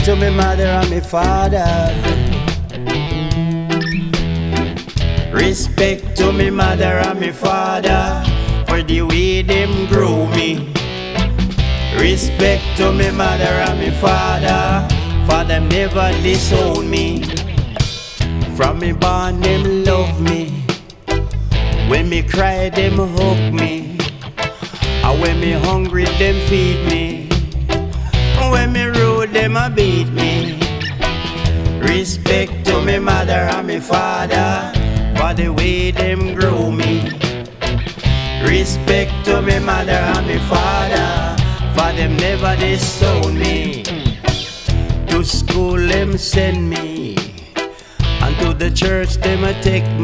to me mother and me father. Respect to me mother and me father for the way them grow me. Respect to me mother and me father for them never disown me. From me born them love me. When me cry them hug me. And when me hungry them feed me. When me rude them a beat me. Respect to me mother and me father for the way them grow me. Respect to me mother and me father for them never disown me. To school them send me, and to the church them a take me.